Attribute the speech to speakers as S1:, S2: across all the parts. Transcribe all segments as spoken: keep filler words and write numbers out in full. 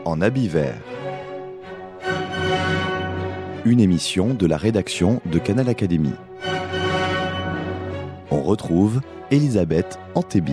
S1: en habit vert. Une émission de la rédaction de Canal Académie. On retrouve Elisabeth Antébi.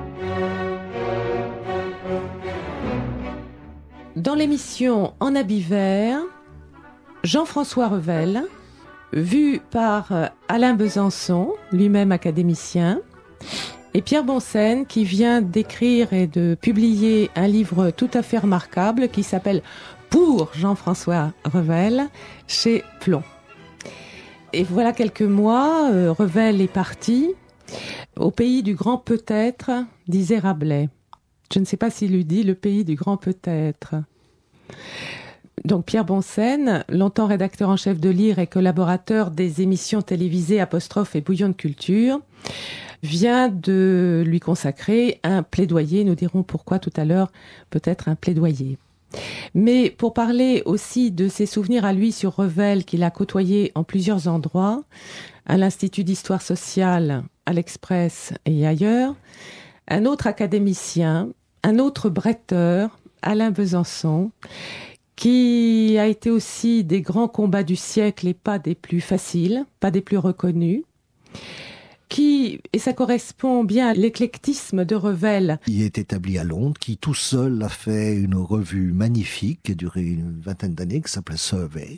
S2: Dans l'émission En habit vert, Jean-François Revel, vu par Alain Besançon, lui-même académicien, et Pierre Bonsen, qui vient d'écrire et de publier un livre tout à fait remarquable qui s'appelle « Pour Jean-François Revel » chez Plon. Et voilà quelques mois, euh, Revel est parti au pays du grand peut-être, disait Rabelais. Je ne sais pas s'il lui dit le pays du grand peut-être. Donc Pierre Bonsen, longtemps rédacteur en chef de Lire et collaborateur des émissions télévisées Apostrophe et Bouillon de Culture, vient de lui consacrer un plaidoyer. Nous dirons pourquoi tout à l'heure, peut-être un plaidoyer. Mais pour parler aussi de ses souvenirs à lui sur Revel, qu'il a côtoyé en plusieurs endroits, à l'Institut d'Histoire sociale, à l'Express et ailleurs, un autre académicien, un autre bretteur, Alain Besançon, qui a été aussi des grands combats du siècle et pas des plus faciles, pas des plus reconnus, qui, et ça correspond bien à l'éclectisme de Revel.
S3: Il est établi à Londres, qui tout seul a fait une revue magnifique, qui a duré une vingtaine d'années, qui s'appelait Survey,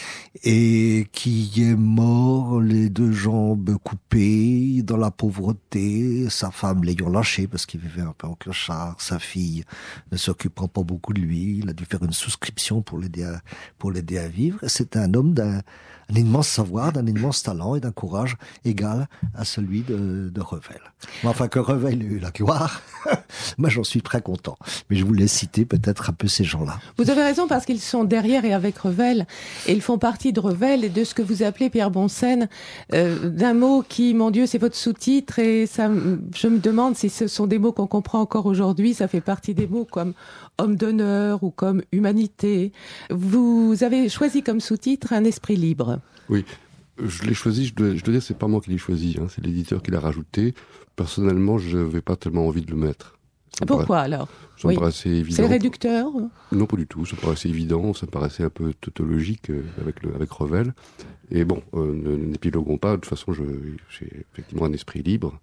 S3: et qui est mort les deux jambes coupées, dans la pauvreté, sa femme l'ayant lâché parce qu'il vivait un peu en clochard, sa fille ne s'occupant pas beaucoup de lui, il a dû faire une souscription pour l'aider à, pour l'aider à vivre. C'est un homme d'un un immense savoir, d'un immense talent et d'un courage égal à celui de, de Revel. Mais enfin, que Revel ait eu la gloire, moi j'en suis très content. Mais je voulais citer peut-être un peu ces gens-là.
S2: Vous avez raison, parce qu'ils sont derrière et avec Revel, et ils font partie de Revel et de ce que vous appelez, Pierre Bonsen, euh, d'un mot qui, mon Dieu, c'est votre sous-titre, et ça, je me demande si ce sont des mots qu'on comprend encore aujourd'hui. Ça fait partie des mots comme homme d'honneur ou comme humanité. Vous avez choisi comme sous-titre un esprit libre.
S4: Oui, je l'ai choisi, je dois, je dois dire, c'est pas moi qui l'ai choisi, hein, c'est l'éditeur qui l'a rajouté. Personnellement, je n'avais pas tellement envie de le mettre. Ça
S2: Pourquoi
S4: paraît,
S2: alors
S4: Ça
S2: oui.
S4: me paraissait évident.
S2: C'est réducteur?
S4: Non, pas du tout, ça me paraissait évident, ça me paraissait un peu tautologique euh, avec, le, avec Revel. Et bon, euh, ne, n'épiloguons pas, de toute façon, je, j'ai effectivement un esprit libre.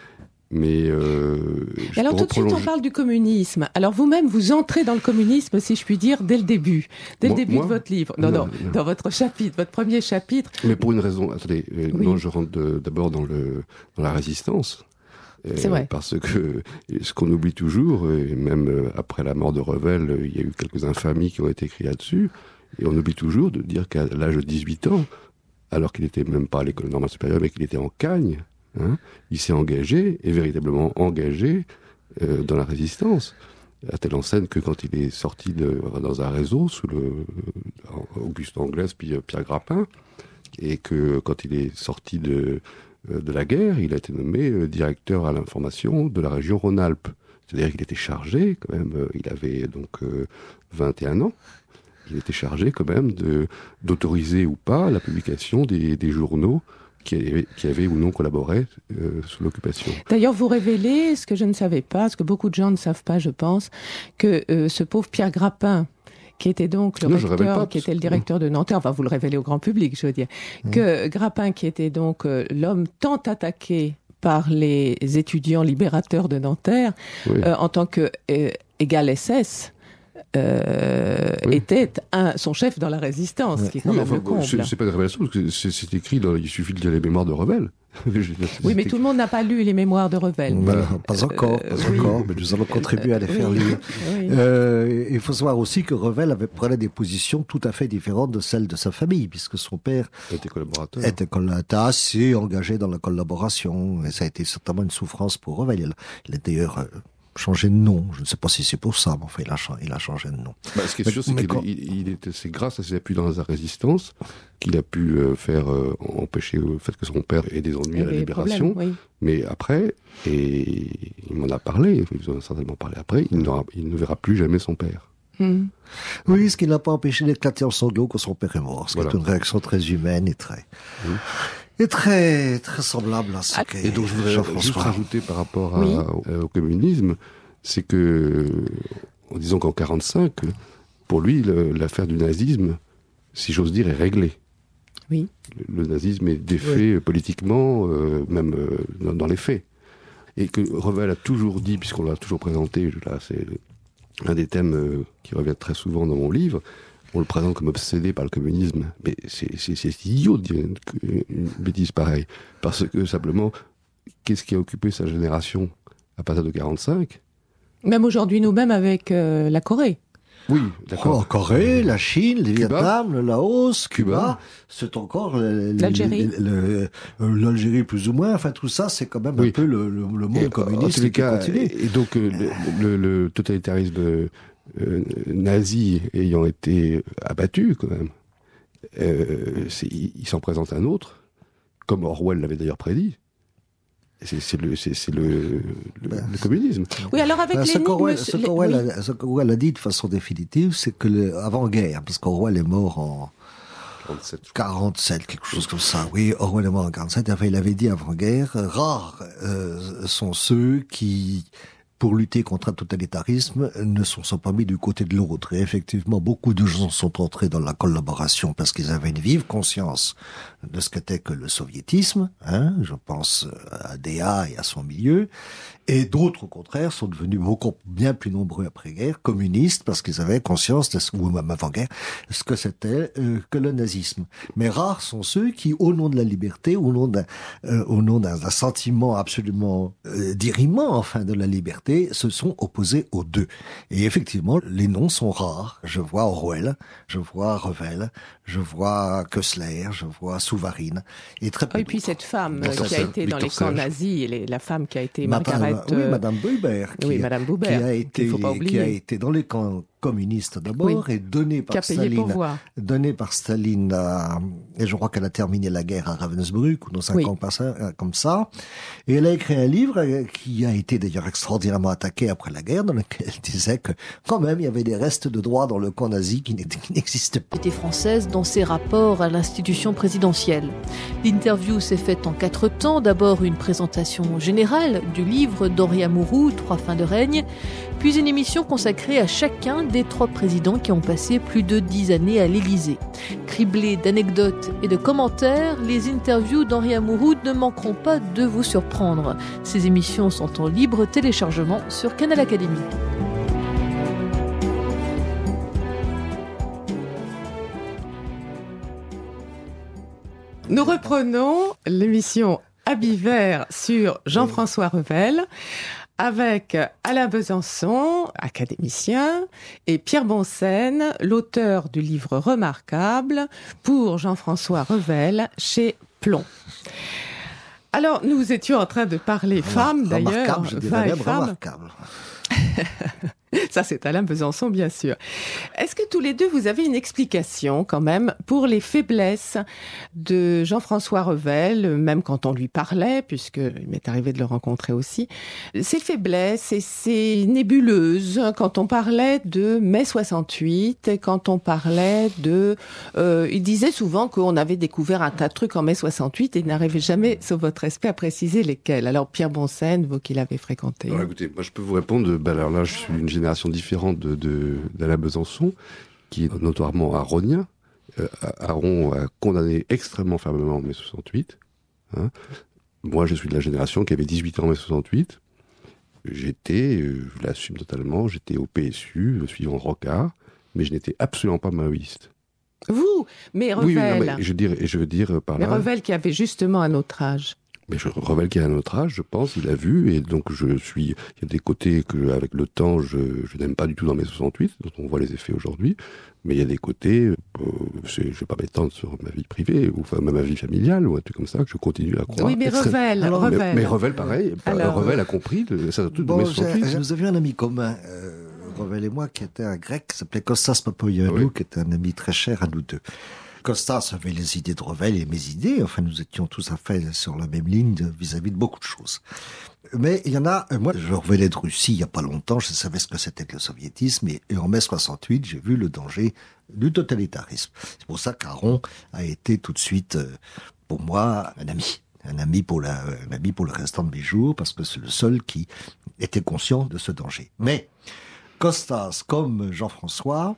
S4: Mais euh,
S2: et alors tout de suite on parle du communisme. Alors vous-même vous entrez dans le communisme, si je puis dire, dès le début, dès
S4: moi,
S2: le début
S4: moi
S2: de votre livre. Non, non, non, non, dans votre chapitre, votre premier chapitre.
S4: Mais pour une raison. Attendez, euh,
S2: oui.
S4: non, je rentre de, d'abord dans le dans la résistance. Euh,
S2: C'est vrai.
S4: Parce que ce qu'on oublie toujours, et même euh, après la mort de Revel, euh, il y a eu quelques infamies qui ont été écrites là-dessus, et on oublie toujours de dire qu'à l'âge de dix-huit ans, alors qu'il n'était même pas à l'école normale supérieure, mais qu'il était en Cagne. Hein, il s'est engagé, et véritablement engagé, euh, dans la résistance. À telle enseigne que quand il est sorti de, dans un réseau, sous le euh, Auguste Anglès, puis euh, Pierre Grappin, et que quand il est sorti de, euh, de la guerre, il a été nommé euh, directeur à l'information de la région Rhône-Alpes. C'est-à-dire qu'il était chargé, quand même, euh, il avait donc euh, vingt et un ans, il était chargé quand même de, d'autoriser ou pas la publication des, des journaux Qui avait, qui avait ou non collaboré euh, sous l'occupation.
S2: D'ailleurs, vous révélez, ce que je ne savais pas, ce que beaucoup de gens ne savent pas, je pense, que euh, ce pauvre Pierre Grappin, qui était donc le
S4: non,
S2: recteur,
S4: pas,
S2: qui était le directeur de Nanterre, enfin vous le révélez au grand public, je veux dire, mmh. que Grappin, qui était donc euh, l'homme tant attaqué par les étudiants libérateurs de Nanterre, oui. euh, en tant que euh, égal S S, Euh, oui. était un, son chef dans la résistance, oui. qui est quand oui, même
S4: enfin,
S2: le comble.
S4: C'est, c'est pas une révélation, parce que c'est, c'est écrit, dans, il suffit de lire les mémoires de Revel.
S2: Oui, mais tout le monde n'a pas lu les mémoires de Revel.
S3: Bah, pas encore, pas euh, encore, oui. mais nous allons contribuer à les faire oui. lire. Oui. Euh, il faut savoir aussi que Revel avait, prenait des positions tout à fait différentes de celles de sa famille, puisque son père
S4: était collaborateur,
S3: était, était assez engagé dans la collaboration, et ça a été certainement une souffrance pour Revel. Il, il est d'ailleurs euh, changé de nom. Je ne sais pas si c'est pour ça, mais enfin, il a, il a changé de nom.
S4: Bah, ce qui est mais, sûr, c'est qu'il quand... il, il était, c'est grâce à ses appuis dans la résistance qu'il a pu euh, faire euh, empêcher le fait que son père ait des ennuis à la Libération.
S2: Problèmes, oui.
S4: Mais après, et il m'en a parlé, ils en ont certainement parlé après, il, il ne verra plus jamais son père.
S2: Mmh.
S3: Oui, ce qui n'a pas empêché d'éclater en sanglots quand son père est mort. Ce
S4: voilà.
S3: qui est une réaction très humaine et très... Mmh. Et très, très semblable à ce
S4: ah,
S3: qu'est
S4: Et donc, je voudrais juste rajouter par rapport à,
S2: oui.
S4: au, au communisme, c'est que, en disant qu'en quarante-cinq, pour lui, le, l'affaire du nazisme, si j'ose dire, est réglée.
S2: Oui.
S4: Le, le nazisme est défait oui. politiquement, euh, même euh, dans, dans les faits. Et que Revel a toujours dit, puisqu'on l'a toujours présenté, là, c'est un des thèmes euh, qui revient très souvent dans mon livre, on le présente comme obsédé par le communisme. Mais c'est, c'est, c'est idiot de dire une, une bêtise pareille. Parce que, simplement, qu'est-ce qui a occupé sa génération à partir de quarante-cinq ?
S2: Même aujourd'hui, nous-mêmes, avec euh, la Corée.
S4: Oui, d'accord.
S3: Oh, Corée, la Chine, le Vietnam, le Laos, Cuba, Cuba c'est encore le,
S2: l'Algérie.
S3: Le, le, l'Algérie plus ou moins. Enfin, tout ça, c'est quand même oui. un peu le, le, le monde et, communiste qui
S4: cas,
S3: continue.
S4: Et donc, euh, le, le, le totalitarisme euh, nazi ayant été abattu, quand même, euh, c'est, il s'en présente un autre, comme Orwell l'avait d'ailleurs prédit. C'est, c'est, le, c'est, c'est le, le, ben, le communisme.
S2: Oui, alors avec
S3: ben,
S2: les...
S3: Ce qu'Orwell, ce qu'Orwell, oui. a, ce qu'Orwell a dit de façon définitive, c'est que le, avant-guerre, parce qu'Orwell est mort en
S4: quarante-sept,
S3: quarante-sept, quelque chose comme ça. Oui, Orwell est mort en quarante-sept. Enfin, il avait dit avant-guerre, rares euh, sont ceux qui, pour lutter contre un totalitarisme, ne se sont pas mis du côté de l'autre. Et effectivement, beaucoup de gens sont entrés dans la collaboration parce qu'ils avaient une vive conscience de ce qu'était que le soviétisme, hein, je pense à D A et à son milieu, et d'autres, au contraire, sont devenus beaucoup bien plus nombreux après-guerre, communistes, parce qu'ils avaient conscience, de ce, ou même avant-guerre, ce que c'était euh, que le nazisme. Mais rares sont ceux qui, au nom de la liberté, au nom d'un, euh, au nom d'un, d'un sentiment absolument euh, dirimant, enfin, de la liberté, se sont opposés aux deux. Et effectivement, les noms sont rares. Je vois Orwell, je vois Revel, je vois Koestler, je vois Souvarine, et très peu.
S2: Et puis cette femme
S4: Victor
S2: qui a
S4: Serge,
S2: été
S4: Victor
S2: dans les camps
S3: Serge.
S2: nazis, et les, la femme qui a été
S3: Madame,
S2: Margaret.
S3: oui,
S2: euh...
S3: Madame Buber, qui,
S2: oui, Madame Buber,
S3: qui a été,
S2: faut pas oublier.
S3: qui a été dans les camps communiste d'abord,
S2: oui,
S3: et donné par Staline, donné par Staline, à, et je crois qu'elle a terminé la guerre à Ravensbrück, ou dans un
S2: oui.
S3: camp comme ça, et elle a écrit un livre qui a été d'ailleurs extraordinairement attaqué après la guerre, dans lequel elle disait que quand même il y avait des restes de droit dans le camp nazi qui n'existaient pas.
S5: Était française dans ses rapports à l'institution présidentielle. L'interview s'est faite en quatre temps. D'abord une présentation générale du livre d'Henri Amouroux, Trois fins de règne, puis une émission consacrée à chacun des trois présidents qui ont passé plus de dix années à l'Élysée. Criblées d'anecdotes et de commentaires, les interviews d'Henri Amouroux ne manqueront pas de vous surprendre. Ces émissions sont en libre téléchargement sur Canal Académie.
S2: Nous reprenons l'émission Habits verts sur Jean-François Revel, avec Alain Besançon, académicien, et Pierre Boncenne, l'auteur du livre remarquable pour Jean-François Revel chez Plomb. Alors, nous étions en train de parler femmes, d'ailleurs.
S3: Remarquable, je dirais même
S2: femmes.
S3: remarquable.
S2: Ça, c'est Alain Besançon, bien sûr. Est-ce que tous les deux, vous avez une explication, quand même, pour les faiblesses de Jean-François Revel, même quand on lui parlait, puisqu'il m'est arrivé de le rencontrer aussi, ces faiblesses et ces nébuleuses, quand on parlait de mai soixante-huit, quand on parlait de... Euh, il disait souvent qu'on avait découvert un tas de trucs en mai soixante-huit et il n'arrivait jamais, sauf votre respect, à préciser lesquels. Alors, Pierre Boncenne, vous qui l'avez fréquenté.
S4: Alors, écoutez, moi, je peux vous répondre. Ben, alors là, je suis une génération différente de, de, d'Alain Besançon, qui est notoirement aronien. Euh, Aron a condamné extrêmement fermement mai soixante-huit. Hein. Moi, je suis de la génération qui avait dix-huit ans en mai soixante-huit. J'étais, euh, je l'assume totalement, j'étais au P S U, suivant Rocard, mais je n'étais absolument pas maoïste.
S2: Vous, mais Revel.
S4: Oui, oui non, mais je, veux dire, je veux dire par
S2: mais
S4: là...
S2: Revel qui avait justement un autre âge.
S4: Mais je, Revel qui a un autre âge, je pense, il a vu, et donc je suis... Il y a des côtés que, avec le temps, je, je n'aime pas du tout dans mai soixante-huit, dont on voit les effets aujourd'hui, mais il y a des côtés, euh, je ne vais pas m'étendre sur ma vie privée, ou enfin, ma vie familiale, ou un truc comme ça, que je continue à croire.
S2: Oui, mais Revel,
S3: Alors,
S2: Revel.
S4: Mais, mais Revel, pareil,
S2: Alors,
S4: Revel a compris, ça tout
S3: bon,
S4: de mai soixante-huit.
S3: Nous avions un ami commun, euh, Revel et moi, qui était un grec, qui s'appelait Kostas Papayoannou, oui. qui était un ami très cher à nous deux. Kostas avait les idées de Revel et mes idées. Enfin, nous étions tous à fait sur la même ligne de, vis-à-vis de beaucoup de choses. Mais il y en a, moi, je revenais de Russie il y a pas longtemps, je savais ce que c'était que le soviétisme, et, et en mai soixante-huit, j'ai vu le danger du totalitarisme. C'est pour ça qu'Aron a été tout de suite, euh, pour moi, un ami. Un ami pour la, un ami pour le restant de mes jours, parce que c'est le seul qui était conscient de ce danger. Mais, Kostas, comme Jean-François,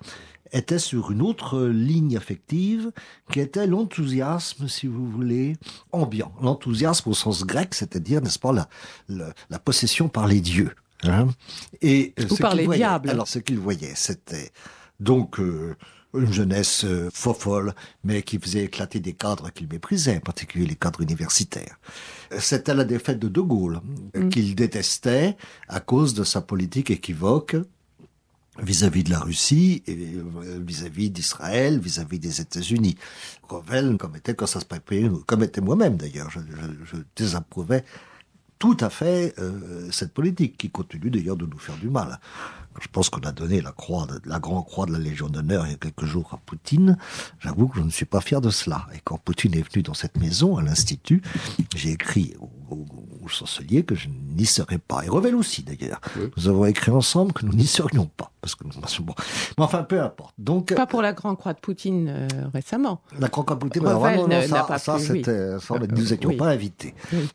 S3: était sur une autre ligne affective, qui était l'enthousiasme, si vous voulez, ambiant. L'enthousiasme au sens grec, c'est-à-dire, n'est-ce pas, la, la, la possession par les dieux. Hein. Et
S2: Ou par les
S3: voyait,
S2: diables.
S3: Alors, ce qu'il voyait, c'était donc euh, une jeunesse euh, fofolle, mais qui faisait éclater des cadres qu'il méprisait, en particulier les cadres universitaires. C'était la défaite de De Gaulle, mmh. qu'il détestait à cause de sa politique équivoque vis-à-vis de la Russie, et vis-à-vis d'Israël, vis-à-vis des États-Unis. Revel commettait, quand ça se passait, commettait moi-même d'ailleurs, je, je, je désapprouvais tout à fait euh, cette politique, qui continue d'ailleurs de nous faire du mal. Je pense qu'on a donné la croix, de, la grande croix de la Légion d'honneur il y a quelques jours à Poutine. J'avoue que je ne suis pas fier de cela. Et quand Poutine est venu dans cette maison, à l'Institut, j'ai écrit au, au, au chancelier que je n'y serais pas. Et Revel aussi, d'ailleurs. Oui. Nous avons écrit ensemble que nous n'y serions pas. Parce que nous, bon. Mais enfin, peu importe. Donc,
S2: pas pour la grande croix de Poutine euh, récemment.
S3: La grande croix de Poutine, alors, non, non, ça, pas ça, pu, c'était, oui. ça, on, nous n'étions oui. pas invités. Oui.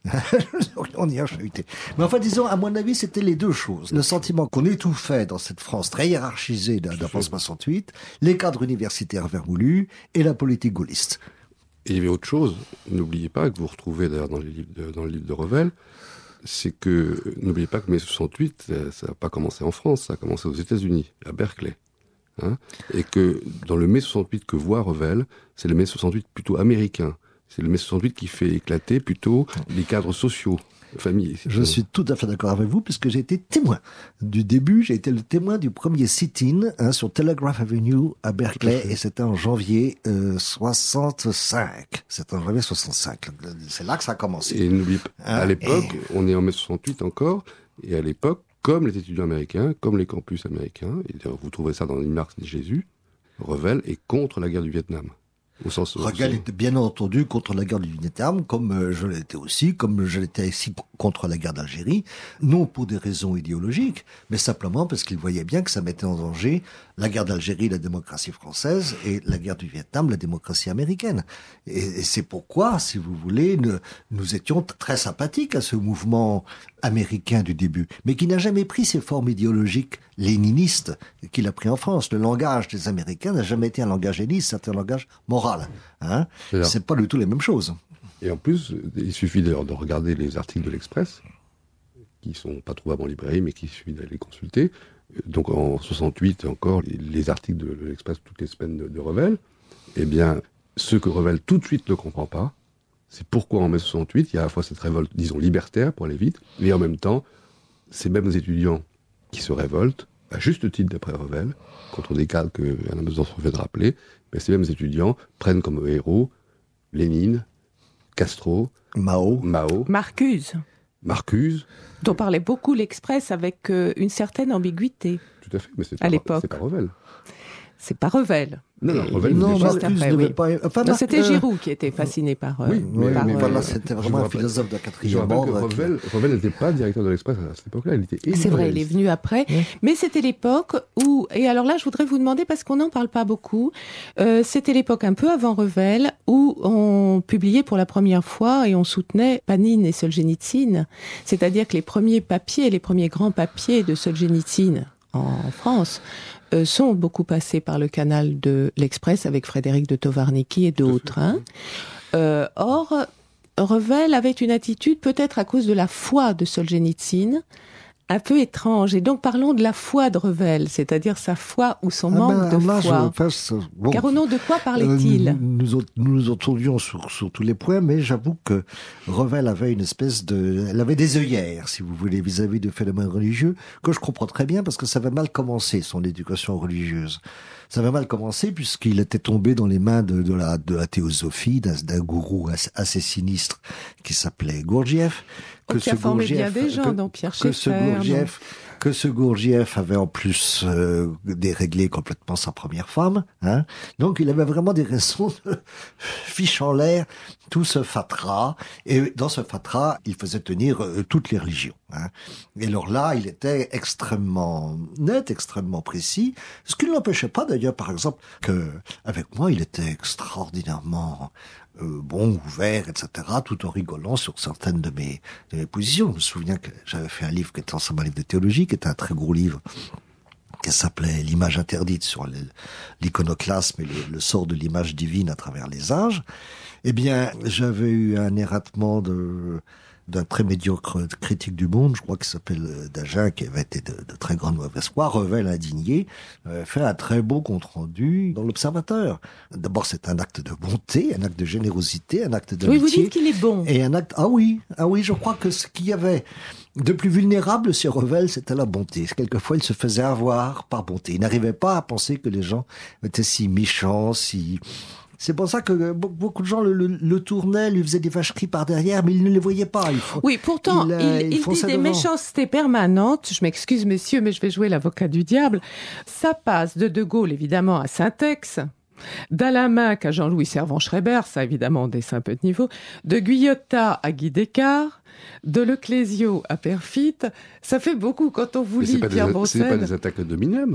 S3: On y a chahuté. Mais enfin, disons, à mon avis, c'était les deux choses. Le sentiment qu'on étouffait dans cette France très hiérarchisée d'avant soixante-huit, les cadres universitaires vermoulus et la politique gaulliste.
S4: Et il y avait autre chose, n'oubliez pas, que vous retrouvez d'ailleurs dans, les livres de, dans le livre de Revel, c'est que, n'oubliez pas que mai soixante-huit, ça n'a pas commencé en France, ça a commencé aux États-Unis, à Berkeley. Hein, et que dans le mai soixante-huit que voit Revel, c'est le mai soixante-huit plutôt américain. C'est le mai soixante-huit qui fait éclater plutôt les cadres sociaux. Famille.
S3: Je suis tout à fait d'accord avec vous, puisque j'ai été témoin du début, j'ai été le témoin du premier sit-in hein, sur Telegraph Avenue à Berkeley, et c'était en janvier euh, soixante-cinq. C'était en janvier soixante-cinq. C'est là que ça a commencé.
S4: Et n'oubliez pas, hein, à l'époque, et... on est en mai soixante-huit encore, et à l'époque, comme les étudiants américains, comme les campus américains, et vous trouvez ça dans ni Marx ni Jésus, Revel est contre la guerre du Vietnam. Au sens
S3: Revel était bien entendu contre la guerre du Vietnam, comme je l'étais aussi, comme je l'étais ici contre la guerre d'Algérie, non pour des raisons idéologiques, mais simplement parce qu'il voyait bien que ça mettait en danger la guerre d'Algérie, la démocratie française, et la guerre du Vietnam, la démocratie américaine. Et, et c'est pourquoi, si vous voulez, nous, nous étions très sympathiques à ce mouvement américain du début, mais qui n'a jamais pris ces formes idéologiques léninistes qu'il a pris en France. Le langage des Américains n'a jamais été un langage léniniste, c'est un langage moral. Hein, c'est pas du tout les mêmes choses.
S4: Et en plus, il suffit d'ailleurs de regarder les articles de l'Express, qui sont pas trouvables en librairie, mais qu'il suffit d'aller les consulter. Donc en soixante-huit, encore, les articles de l'Express toutes les semaines de, de Revel, eh bien, ce que Revel tout de suite ne comprend pas, c'est pourquoi en mai soixante-huit, il y a à la fois cette révolte, disons, libertaire, pour aller vite, et en même temps, ces mêmes étudiants qui se révoltent, à juste titre d'après Revel, contre des cadres que Alain Besançon vient de rappeler, mais ces mêmes étudiants prennent comme héros Lénine, Castro,
S3: Mao,
S4: Mao,
S2: Marcuse.
S4: Marcuse.
S2: Dont parlait beaucoup l'Express avec euh, une certaine ambiguïté.
S4: Tout à fait, mais c'est
S2: à
S4: pas,
S2: l'époque.
S4: c'est pas Revel.
S2: C'est pas Revel.
S4: Non, non, Revel,
S3: non,
S2: juste après, oui.
S3: pas... enfin,
S2: non, c'était
S3: euh...
S2: Giroud qui était fasciné par... Euh,
S3: oui, mais,
S2: par,
S3: mais
S2: euh,
S3: voilà, c'était vraiment un philosophe de la quatrième
S4: ordre. Je rappelle
S3: ordre.
S4: que Revel, qui... Revel n'était pas directeur de l'Express à cette époque-là, il était
S2: C'est vrai, il est venu après. Oui. Mais c'était l'époque où... Et alors là, je voudrais vous demander, parce qu'on n'en parle pas beaucoup, euh, c'était l'époque un peu avant Revel, où on publiait pour la première fois et on soutenait Panine et Solzhenitsyn. C'est-à-dire que les premiers papiers, les premiers grands papiers de Solzhenitsyn en France... Euh, sont beaucoup passés par le canal de l'Express avec Frédéric de Tovarnicki et d'autres. Hein. Euh, or, Revel avait une attitude, peut-être à cause de la foi de Solzhenitsyn, un peu étrange. Et donc, parlons de la foi de Revel, c'est-à-dire sa foi ou son ah manque ben, de là, foi.
S3: Passe, bon,
S2: Car au nom de quoi parlait-il
S3: euh, Nous nous, nous entendions sur, sur tous les points, mais j'avoue que Revel avait une espèce de... Elle avait des œillères, si vous voulez, vis-à-vis de phénomènes religieux, que je comprends très bien, parce que ça avait mal commencé, son éducation religieuse. Ça avait mal commencé, puisqu'il était tombé dans les mains de, de, la, de la théosophie, d'un, d'un gourou assez, assez sinistre, qui s'appelait Gurdjieff.
S2: Que qui a formé bien des gens, donc Pierre Schaeffer.
S3: Que ce Gurdjieff, que ce Gurdjieff avait en plus euh, déréglé complètement sa première femme. Hein. Donc il avait vraiment des raisons de fiche en l'air tout ce fatras. Et dans ce fatras, il faisait tenir euh, toutes les religions. Hein. Et alors là, il était extrêmement net, extrêmement précis, ce qui ne l'empêchait pas d'ailleurs, par exemple, que avec moi, il était extraordinairement... Euh, bon, ouvert, et cetera, tout en rigolant sur certaines de mes, de mes positions. Je me souviens que j'avais fait un livre qui était ensemble un livre de théologie, qui était un très gros livre, qui qui s'appelait L'image interdite sur l'iconoclasme et le, le sort de l'image divine à travers les âges. Eh bien, j'avais eu un ératement de d'un très médiocre critique du Monde, je crois qu'il s'appelle Dagen, qui avait été de, de très grande mauvaise foi. Revel, indigné, avait fait un très beau compte-rendu dans l'Observateur. D'abord, c'est un acte de bonté, un acte de générosité, un acte d'amitié.
S2: Oui, vous dites qu'il est bon.
S3: Et un acte... Ah oui, ah oui, je crois que ce qu'il y avait de plus vulnérable chez Revel, c'était la bonté. Quelquefois, il se faisait avoir par bonté. Il n'arrivait pas à penser que les gens étaient si méchants, si... C'est pour ça que beaucoup de gens le, le, le tournaient, lui faisaient des vacheries par derrière, mais ils ne les voyaient pas. Il faut,
S2: oui, pourtant, il, il, il, il dit des devant. méchancetés permanentes. Je m'excuse, messieurs, mais je vais jouer l'avocat du diable. Ça passe de De Gaulle, évidemment, à Saint-Ex, d'Alain Minc à Jean-Louis Servan-Schreiber, ça évidemment, on descend un peu de niveau, de Guyotat à Guy Descartes, de Leclésio à Perfit. Ça fait beaucoup quand on vous lit Pierre Boncel.
S4: C'est pas des attaques de Minem.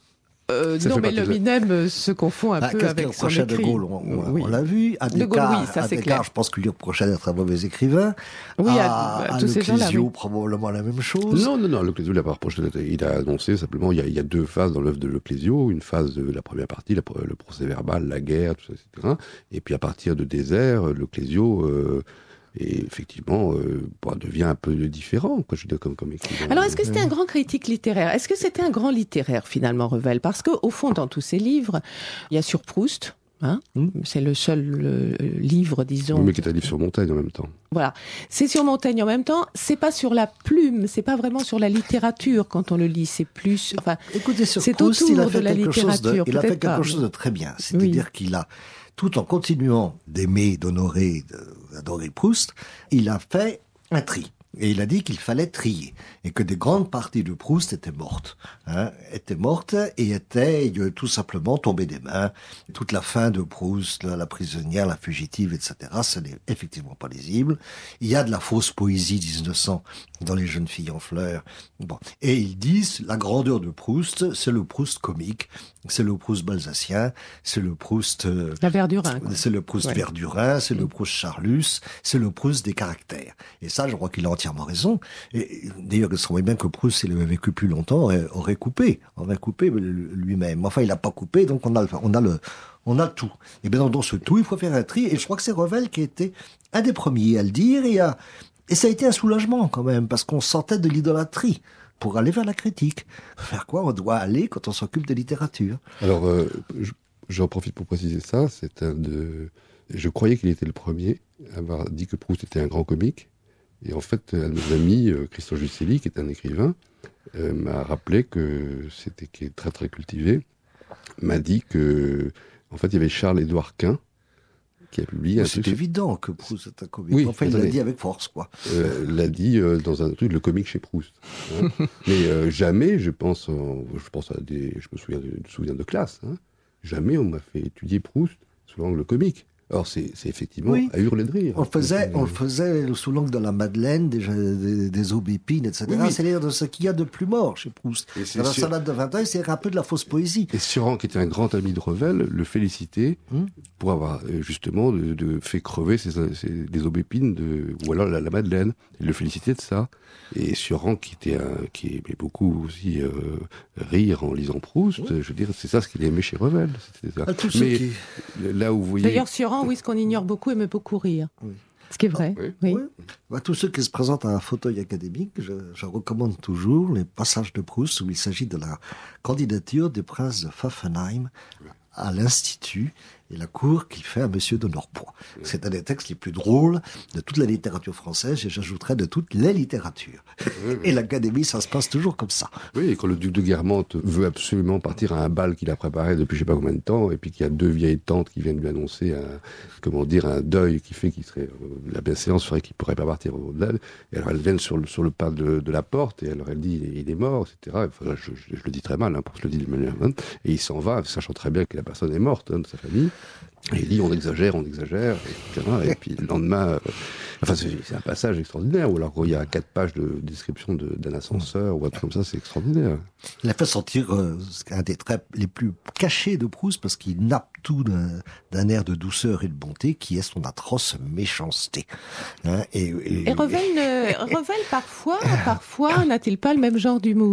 S2: Euh, non, mais le Minem se confond un
S3: ah,
S2: peu avec son écrit.
S3: De Gaulle, on, on,
S2: oui.
S3: on l'a vu. À
S2: de Gaulle, oui, ça c'est clair.
S3: Je pense que lui reprochait d'être un mauvais écrivain.
S2: Oui, à,
S3: à,
S2: à,
S3: à
S2: tous ces gens-là.
S3: Oui. Probablement la même chose.
S4: Non, non, non. Leclésio, il n'a pas reproché. Il a annoncé simplement, il y a, il y a deux phases dans l'œuvre de Leclésio. Une phase de la première partie, la, le procès verbal, la guerre, tout ça, et cetera. Et puis à partir de Désert, Leclésio. Euh, Et effectivement, euh, bah, devient un peu différent, quoi, je veux dire, comme, comme écrivain.
S2: Alors, est-ce que c'était un grand critique littéraire ? Est-ce que c'était un grand littéraire, finalement, Revel ? Parce qu'au fond, dans tous ses livres, il y a sur Proust, hein, mmh. c'est le seul euh, livre, disons...
S4: Oui, mais qui est un livre sur Montaigne en même temps.
S2: Voilà, c'est sur Montaigne en même temps, c'est pas sur la plume, c'est pas vraiment sur la littérature quand on le lit, c'est plus... Enfin,
S3: écoutez, sur
S2: c'est
S3: Proust,
S2: autour
S3: il a fait
S2: de la
S3: quelque chose de, il a fait quelque
S2: pas.
S3: chose de très bien, c'est-à-dire oui. qu'il a... tout en continuant d'aimer, d'honorer, d'adorer Proust, il a fait un tri. Et il a dit qu'il fallait trier. Et que des grandes parties de Proust étaient mortes. Hein, étaient mortes et étaient euh, tout simplement tombées des mains. Toute la fin de Proust, la, la prisonnière, la fugitive, et cetera, ce n'est effectivement pas lisible. Il y a de la fausse poésie dix-neuf cents dans Les jeunes filles en fleurs. Bon. Et ils disent, la grandeur de Proust, c'est le Proust comique, c'est le Proust balsacien, c'est le Proust... Euh,
S2: la Verdurin. Quoi.
S3: C'est le Proust ouais. Verdurin, c'est mmh. le Proust Charlus, c'est le Proust des caractères. Et ça, je crois qu'il a entièrement raison. Et d'ailleurs, il serait bien que Proust, s'il avait vécu plus longtemps, aurait, aurait coupé, aurait coupé lui-même. Enfin, il n'a pas coupé, donc on a, on a le, on a tout. Et bien dans ce tout, il faut faire un tri. Et je crois que c'est Revel qui a été un des premiers à le dire. Et, à, et ça a été un soulagement quand même, parce qu'on sortait de l'idolâtrie pour aller vers la critique. Vers quoi on doit aller quand on s'occupe de littérature.
S4: Alors, euh, j'en profite pour préciser ça. C'est un de... Je croyais qu'il était le premier à avoir dit que Proust était un grand comique. Et en fait, un de mes amis, Christian Jucelli, qui est un écrivain, euh, m'a rappelé que c'était qui est très très cultivé, m'a dit que, en fait, il y avait Charles-Édouard Quint qui a publié.
S3: C'est évident que Proust est un comique.
S4: Oui,
S3: enfin, il l'a dit avec force, quoi.
S4: Euh, l'a dit euh, dans un truc, le comique chez Proust. Hein. Mais euh, jamais, je pense, en, je pense à des, je me souviens de, je me souviens de classe. Hein, jamais on m'a fait étudier Proust sous l'angle comique. Or, c'est, c'est effectivement oui. à hurler de rire.
S3: On faisait, on faisait sous l'angle de la Madeleine, des, des, des aubépines, et cetera. Oui, oui. C'est-à-dire de ce qu'il y a de plus mort chez Proust. Dans la sur... salade de Vinteuil, c'est un peu de la fausse poésie.
S4: Et Sioran, qui était un grand ami de Revel, le félicitait hum? pour avoir justement de, de fait crever ses, ses, des aubépines, de, ou alors la, la Madeleine. Il le félicitait de ça. Et Sioran, qui était un, qui aimait beaucoup aussi euh, rire en lisant Proust, oui. je veux dire, c'est ça ce qu'il aimait chez Revel. C'était ça.
S3: Ah,
S4: Mais
S3: qui...
S4: là où vous voyez...
S2: D'ailleurs, Sioran, oui, ce qu'on ignore beaucoup, aimait beaucoup rire. Oui. Ce qui est vrai.
S3: Ah, oui.
S2: Oui.
S3: Oui. Bah, tous ceux qui se présentent à un fauteuil académique, je, je recommande toujours les passages de Proust où il s'agit de la candidature des princes de Pfaffenheim à l'Institut et la cour qu'il fait à Monsieur de Norpois. Oui. C'est un des textes les plus drôles de toute la littérature française, et j'ajouterais de toutes les littératures. Oui, oui. Et l'Académie, ça se passe toujours comme ça.
S4: Oui, et quand le duc de Guermantes veut absolument partir à un bal qu'il a préparé depuis je sais pas combien de temps, et puis qu'il y a deux vieilles tantes qui viennent lui annoncer un, comment dire, un deuil qui fait qu'il serait, la bienséance ferait qu'il pourrait pas partir au-delà, et alors elles viennent sur le, sur le pas de, de la porte, et alors elle dit, il est, il est mort, et cetera. Enfin, je, je, je le dis très mal, hein, pour se le dire de manière, hein, et il s'en va, sachant très bien que la personne est morte, hein, de sa famille. Et il dit, on exagère, on exagère, et cetera. Et puis le lendemain, euh, enfin c'est, c'est un passage extraordinaire, ou alors il y a quatre pages de description de, d'un ascenseur, ou un truc comme ça, c'est extraordinaire.
S3: Il a fait sortir euh, un des traits les plus cachés de Proust, parce qu'il nappe tout d'un, d'un air de douceur et de bonté, qui est son atroce méchanceté. Hein, et, et,
S2: et Revel, ne, Revel, parfois, parfois, n'a-t-il pas le même genre d'humour ?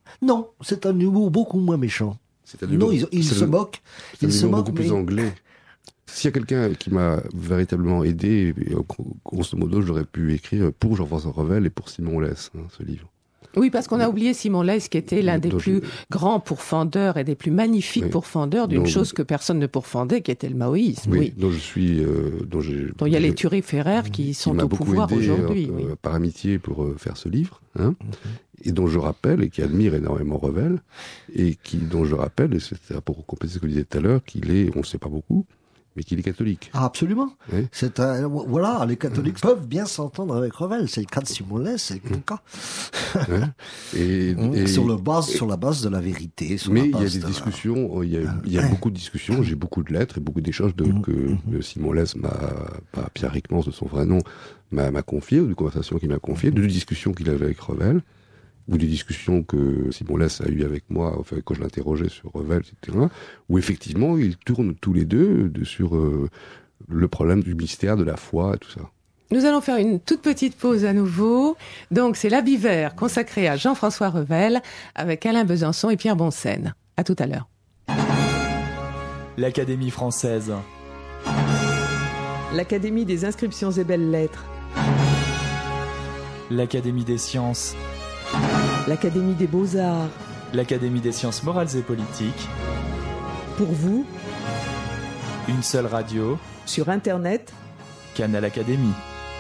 S3: Non, c'est un humour beaucoup moins méchant.
S4: C'est un
S3: Non,
S4: humour,
S3: il, il
S4: c'est
S3: se
S4: un-
S3: moque.
S4: c'est un
S3: Il se
S4: humour
S3: moque,
S4: beaucoup
S3: mais...
S4: plus anglais. S'il y a quelqu'un qui m'a véritablement aidé, et, euh, grosso modo, j'aurais pu écrire pour Jean-François Revel et pour Simon Lès, hein, ce livre.
S2: Oui, parce qu'on a oublié Simon Lès, qui était l'un des
S4: Donc,
S2: plus
S4: je-
S2: grands pourfendeurs et des plus magnifiques
S4: Oui.
S2: pourfendeurs d'une
S4: Donc,
S2: chose que personne ne pourfendait, qui était le maoïsme.
S4: Oui,
S2: Oui.
S4: dont je suis, euh, dont j'ai,
S2: Dont il y a les
S4: j'ai-
S2: Thury-Ferrer qui
S4: qui
S2: sont
S4: m'a
S2: au
S4: beaucoup
S2: pouvoir
S4: aidé
S2: aujourd'hui.
S4: euh,
S2: oui.
S4: euh, par amitié pour euh, faire ce livre, hein, et dont je rappelle, et qui admire énormément Revel, et qui, dont je rappelle, et c'est pour compléter ce que je disais tout à l'heure, qu'il est, on ne sait pas beaucoup, mais qu'il est catholique.
S3: Ah, absolument.
S4: Oui.
S3: C'est un, voilà, les catholiques peuvent bien s'entendre avec Revel. C'est le cas de Simon Lès, c'est le cas.
S4: Hein, et, et-
S3: sur, le base, sur la base de la vérité. Sur
S4: mais
S3: la
S4: il y a
S3: base
S4: des
S3: de la-
S4: discussions, il y a, il y a beaucoup de discussions, j'ai beaucoup de lettres et beaucoup d'échanges de,
S3: Mhm,
S4: que
S3: mhm.
S4: que Simon Lès m'a, pas Pierre Rickmans de son vrai nom, m'a, m'a confié, ou de conversations qu'il m'a confiées, de discussions qu'il avait avec Revel, ou des discussions que Simon Lès a eues avec moi, enfin, quand je l'interrogeais sur Revel, et cetera, où effectivement, ils tournent tous les deux de, sur euh, le problème du mystère, de la foi, et tout ça.
S2: Nous allons faire une toute petite pause à nouveau. Donc, c'est l'Habit vert consacré à Jean-François Revel avec Alain Besançon et Pierre Boncenne. À tout à l'heure.
S6: L'Académie française.
S7: L'Académie des inscriptions et belles-lettres.
S6: L'Académie des sciences.
S7: L'Académie des beaux-arts.
S6: L'Académie des sciences morales et politiques.
S7: Pour vous,
S6: Une seule radio.
S7: sur Internet,
S6: Canal Académie.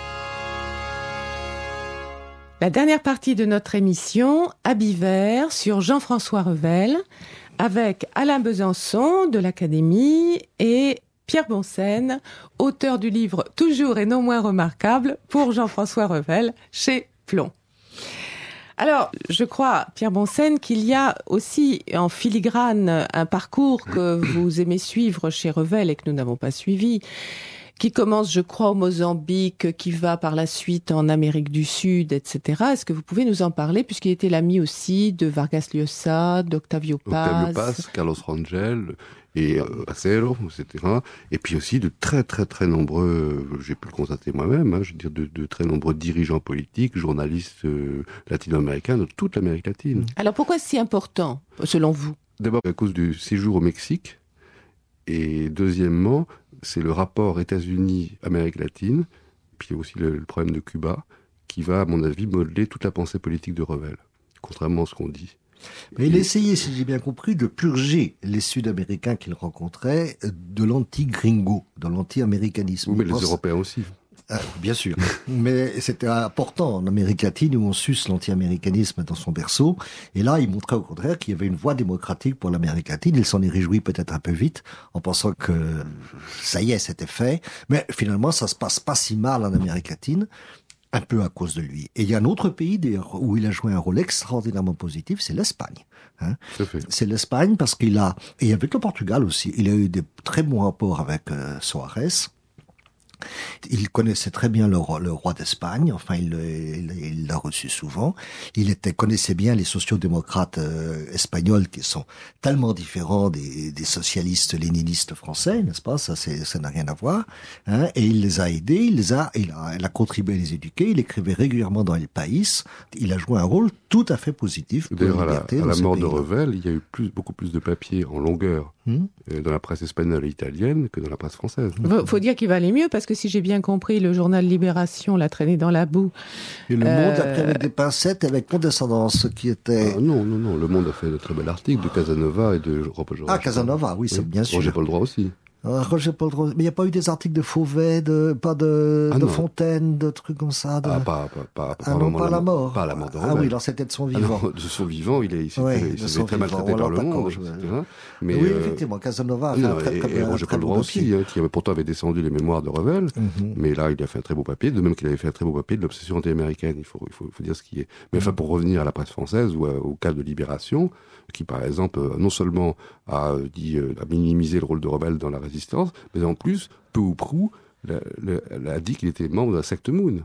S2: La dernière partie de notre émission, Habit vert, sur Jean-François Revel, avec Alain Besançon de l'Académie et Pierre Boncenne, auteur du livre Toujours et non moins remarquable pour Jean-François Revel chez Plomb. Alors, je crois, Pierre Boncenne, qu'il y a aussi en filigrane un parcours que vous aimez suivre chez Revel et que nous n'avons pas suivi, qui commence, je crois, au Mozambique, qui va par la suite en Amérique du Sud, et cetera. Est-ce que vous pouvez nous en parler, puisqu'il était l'ami aussi de Vargas Llosa, d'Octavio Paz.
S4: Octavio Paz, Carlos Rangel et euh, Acero, et cetera. Et puis aussi de très très très nombreux, euh, j'ai pu le constater moi-même, hein, je veux dire de, de très nombreux dirigeants politiques, journalistes euh, latino-américains de toute l'Amérique latine.
S2: Alors pourquoi c'est si important, selon vous?
S4: D'abord à cause du séjour au Mexique, et deuxièmement, c'est le rapport États-Unis-Amérique latine, puis aussi le, le problème de Cuba, qui va, à mon avis, modeler toute la pensée politique de Revel, contrairement à ce qu'on dit.
S3: Mais il essayait, si j'ai bien compris, de purger les Sud-Américains qu'il rencontrait de l'anti-gringo, de l'anti-américanisme.
S4: Oui, mais
S3: Il
S4: les
S3: pense-
S4: Européens aussi.
S3: Ah, bien sûr. Mais c'était important en Amérique latine où on suce l'anti-américanisme dans son berceau. Et là, il montrait au contraire qu'il y avait une voie démocratique pour l'Amérique latine. Il s'en est réjoui peut-être un peu vite en pensant que ça y est, c'était fait. Mais finalement, ça se passe pas si mal en Amérique latine, un peu à cause de lui. Et il y a un autre pays d'ailleurs où il a joué un rôle extraordinairement positif, c'est l'Espagne. Hein.
S4: Tout à fait.
S3: C'est l'Espagne parce qu'il a, et avec le Portugal aussi, il a eu des très bons rapports avec euh, Soares. Il connaissait très bien le roi, le roi d'Espagne, enfin il il- il l'a reçu souvent. Il était connaissait bien les sociodémocrates euh, espagnols qui sont tellement différents des, des socialistes léninistes français, n'est-ce pas? Ça, c'est, ça n'a rien à voir. Hein. Et il les a aidés, il les a, il a, il a contribué à les éduquer. Il écrivait régulièrement dans El País. Il a joué un rôle tout à fait positif pour
S4: D'ailleurs,
S3: la
S4: à la,
S3: liberté
S4: à
S3: dans
S4: la
S3: ce
S4: mort de
S3: pays-là.
S4: Revel, il y a eu plus, beaucoup plus de papiers en longueur
S3: Hmm.
S4: euh, dans la presse espagnole et italienne que dans la presse française.
S2: Faut, faut dire qu'il va aller mieux, parce que si j'ai bien compris, le journal Libération l'a traîné dans la boue.
S3: Et le
S2: Euh,
S3: monde l'a pris avec des pincettes et avec condescendance, ce qui était...
S4: Ah, non, non, non. Le Monde a fait de très bel article de Casanova et de Roger.
S3: Ah, Casanova, oui, c'est bien sûr.
S4: Roger Paul Droit aussi.
S3: Ah, Roger Paul Droit. Mais il n'y a pas eu des articles de Fauvet, de, pas de,
S4: Ah,
S3: de
S4: non.
S3: Fontaine, de trucs comme ça. De...
S4: Ah, pas, pas, pas,
S3: Ah non,
S4: vraiment
S3: pas la mort.
S4: Pas la mort de
S3: Ah
S4: Revel.
S3: oui, alors c'était de son
S4: Ah
S3: vivant.
S4: non, de son vivant, il est, il s'est
S3: Ouais,
S4: fait-
S3: de
S4: il s'est
S3: son
S4: fait très
S3: vivant.
S4: maltraité
S3: Voilà,
S4: par le
S3: d'accord,
S4: monde,
S3: je-
S4: et cetera. Mais,
S3: oui,
S4: euh,
S3: effectivement, Casanova a
S4: oui,
S3: fait
S4: non,
S3: un très,
S4: et,
S3: très,
S4: et
S3: un
S4: Roger
S3: très
S4: Paul
S3: beau
S4: Droit
S3: papier.
S4: aussi, hein, qui avait, pourtant avait descendu les mémoires de Revel.
S3: Mhm.
S4: Mais là, il a fait un très beau papier, de même qu'il avait fait un très beau papier de l'obsession anti-américaine. Il faut, il faut, il faut dire ce qui est. Mais enfin, pour revenir à la presse française ou à- au cas de Libération, qui par exemple, euh, non seulement a euh, dit, euh, a minimisé le rôle de Revel dans la résistance, mais en plus, peu ou prou, l'a, l'a- l'a dit qu'il était membre de la secte Moon.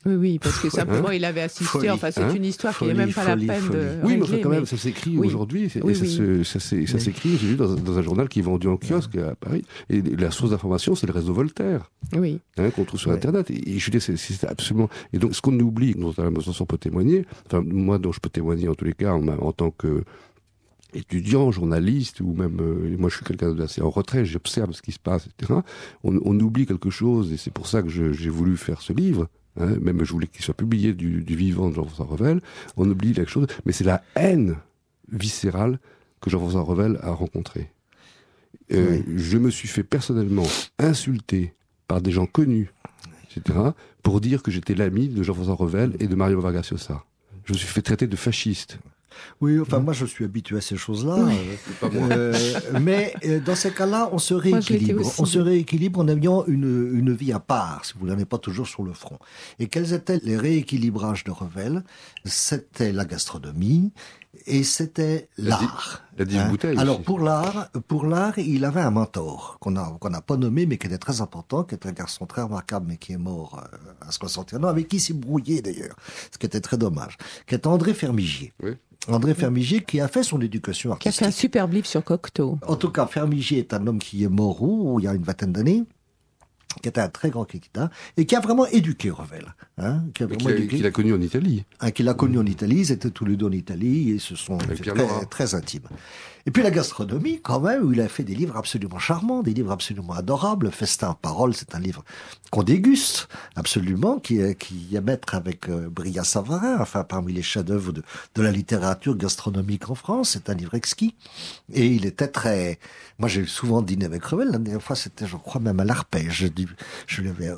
S2: Oui, oui, parce que simplement il avait assisté.
S3: Folie.
S2: Enfin, c'est
S4: Hein
S2: une histoire
S3: Folie,
S2: qui n'est même pas
S3: folie,
S2: la peine
S3: folie.
S2: de.
S4: Oui, mais
S2: régler,
S4: enfin, quand même,
S2: mais-
S4: ça s'écrit
S2: Oui.
S4: aujourd'hui, c'est-
S2: Oui,
S4: et ça,
S2: oui.
S4: se- ça, s'é- ça
S3: Oui.
S4: s'écrit, j'ai lu, dans, dans un journal qui est vendu en kiosque à Paris. Et la source d'information, c'est le réseau Voltaire,
S2: Oui.
S4: hein, qu'on trouve sur
S3: Ouais.
S4: Internet. Et, et je dis, c'est, c'est absolument... Et donc, ce qu'on oublie, dont Alain Besançon peut témoigner, enfin, moi, dont je peux témoigner en tous les cas, en, en tant que étudiant, journaliste, ou même, euh, moi je suis quelqu'un d'assez en retrait, j'observe ce qui se passe, et cetera. On, on oublie quelque chose, et c'est pour ça que je, j'ai voulu faire ce livre, hein, même je voulais qu'il soit publié du, du vivant de Jean-François Revel, on oublie quelque chose, mais c'est la haine viscérale que Jean-François Revel a rencontrée. Euh,
S3: Oui.
S4: Je me suis fait personnellement insulter par des gens connus, et cetera, pour dire que j'étais l'ami de Jean-François Revel et de Mario Vargas Llosa. Je me suis fait traiter de fasciste.
S3: Oui, enfin, moi, je suis habitué à ces choses-là.
S2: Oui.
S3: euh, euh, mais euh, dans ces cas-là, on se
S2: je l'étais
S3: rééquilibre.
S2: aussi.
S3: On se rééquilibre en ayant une, une vie à part, si vous n'en êtes pas toujours sur le front. Et quels étaient les rééquilibrages de Revel? C'était la gastronomie et c'était
S4: La di-
S3: l'art.
S4: La dix
S3: Hein.
S4: bouteilles
S3: Alors
S4: aussi.
S3: pour l'art, pour l'art, il avait un mentor qu'on a qu'on n'a pas nommé, mais qui était très important, qui était un garçon très remarquable, mais qui est mort euh, à soixante et un ans, avec qui il s'est brouillé d'ailleurs, ce qui était très dommage, qui est André Fermigier.
S4: Oui.
S3: André Fermigier qui a fait son éducation
S2: Qui a fait un
S3: artistique.
S2: superbe livre sur Cocteau.
S3: En tout cas, Fermigier est un homme qui est mort où, il y a une vingtaine d'années, qui était un très grand criquetin, et qui a vraiment éduqué Revel. Hein, qui a
S4: Mais
S3: vraiment
S4: Qu'il a,
S3: éduqué.
S4: qu'il a connu en Italie.
S3: Hein, qu'il a connu en Italie, ils étaient tous les deux en Italie, et se sont
S4: Avec
S3: fait
S4: Pierre
S3: très,
S4: Nora.
S3: très intimes. Et puis la gastronomie, quand même, où il a fait des livres absolument charmants, des livres absolument adorables. Festin en parole, c'est un livre qu'on déguste, absolument, qui est, qui est à mettre avec euh, Brillat Savarin, enfin, parmi les chefs-d'œuvre de, de la littérature gastronomique en France. C'est un livre exquis. Et il était très... Moi, j'ai souvent dîné avec Revel. La dernière fois, c'était, je crois, même à l'Arpège. Je, dis- je lui avais...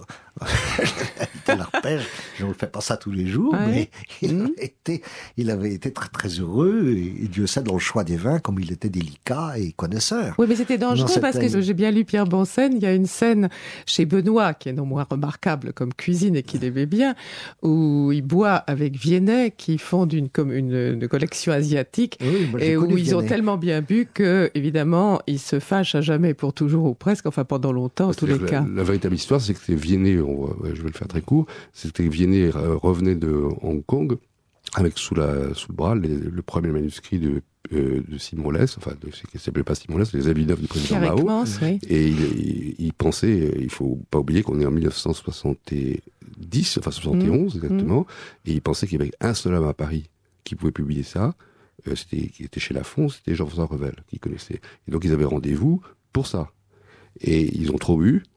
S3: à l'arpège. Je ne fais pas ça tous les jours,
S2: Ouais.
S3: mais il,
S2: Mmh.
S3: avait été, il avait été très très heureux, et, et Dieu sait dans le choix des vins, comme il était délicat et connaisseur.
S2: Oui, mais c'était dangereux
S3: Non, c'était
S2: parce que
S3: une-
S2: j'ai bien lu Pierre Bonsen. Il y a une scène chez Benoît, qui est non moins remarquable comme cuisine et qu'il aimait bien, où il boit avec Viennet, qui fondent une, comme une, une collection asiatique,
S3: Oui, moi, j'ai
S2: et où
S3: connu
S2: ils ont
S3: Viennet.
S2: tellement bien bu que, évidemment, ils se fâchent à jamais pour toujours ou presque, enfin pendant longtemps, en tous les
S4: C'est-à-dire que
S2: cas.
S4: La, la véritable histoire, c'est que c'était Viennet, on va- ouais, je vais le faire très court, c'était que Viennet euh, revenait de Hong Kong avec sous, la, sous le bras les- le premier manuscrit de, euh, de Simon Lès, enfin, de, ce qui s'appelait pas Simon Lès, les habits neufs du président
S2: Pierre
S4: Mao.
S2: Ekmans, oui.
S4: Et il, il, il pensait, il faut pas oublier qu'on est en mille neuf cent soixante-dix, enfin soixante et onze
S2: Mmh.
S4: exactement, et il pensait qu'il y avait un seul homme à Paris qui pouvait publier ça, euh, c'était, qui était chez Lafon, c'était Jean-François Revel, qui connaissait. Et donc ils avaient rendez-vous pour ça. Et ils ont trop bu.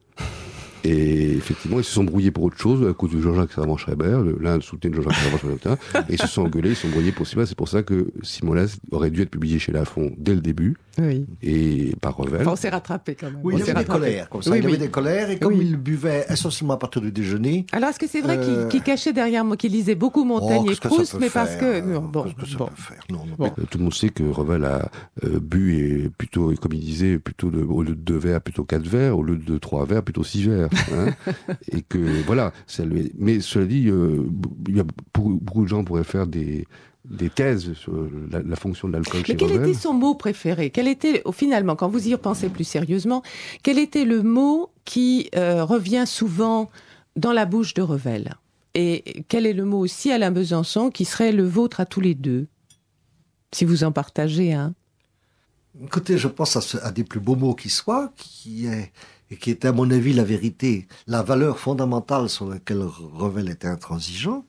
S4: Et effectivement, ils se sont brouillés pour autre chose, à cause de Jean-Jacques Servan-Schreiber. Le- L'un soutenait Jean-Jacques Servan-Schreiber, et ils se sont engueulés, ils se sont brouillés pour cela. C'est pour ça que Simon Lès aurait dû être publié chez Lafon dès le début,
S2: Oui.
S4: et par Revel.
S2: Enfin, on s'est rattrapé quand même.
S3: Oui,
S2: On
S3: il
S2: s'est
S3: avait des
S2: rattrapé.
S3: colères, comme ça.
S2: Oui,
S3: il avait
S2: oui.
S3: des colères, et comme
S2: Oui.
S3: il buvait essentiellement à partir du déjeuner,
S2: Alors, est-ce que c'est vrai qu'il
S3: Euh,
S2: qu'il cachait derrière moi, qu'il lisait beaucoup Montaigne
S3: oh,
S2: et
S3: qu'est-ce que ça
S2: Proust,
S3: peut
S2: mais parce
S3: faire,
S2: que...
S3: euh,
S2: Non, bon,
S3: qu'est-ce que ça
S2: bon.
S3: peut faire Non, non,
S2: Bon.
S4: Euh, Tout le monde sait que Revel a euh, bu et plutôt, comme il disait, plutôt de, au lieu de deux verres, plutôt quatre verres, au lieu de trois verres, plutôt six verres. Hein et que voilà, ça lui... mais cela dit, euh, il y a beaucoup, beaucoup de gens pourraient faire des, des thèses sur la, la fonction de l'alcool chez
S2: Mais quel
S4: Revel.
S2: était son mot préféré? Quel était, oh, finalement, quand vous y repensez plus sérieusement, quel était le mot qui euh, revient souvent dans la bouche de Revel? Et quel est le mot aussi, Alain Besançon, qui serait le vôtre à tous les deux? Si vous en partagez un.
S3: Écoutez, je pense à, ce- à des plus beaux mots qui soient, qui est, et qui est à mon avis la vérité, la valeur fondamentale sur laquelle Revel était intransigeant,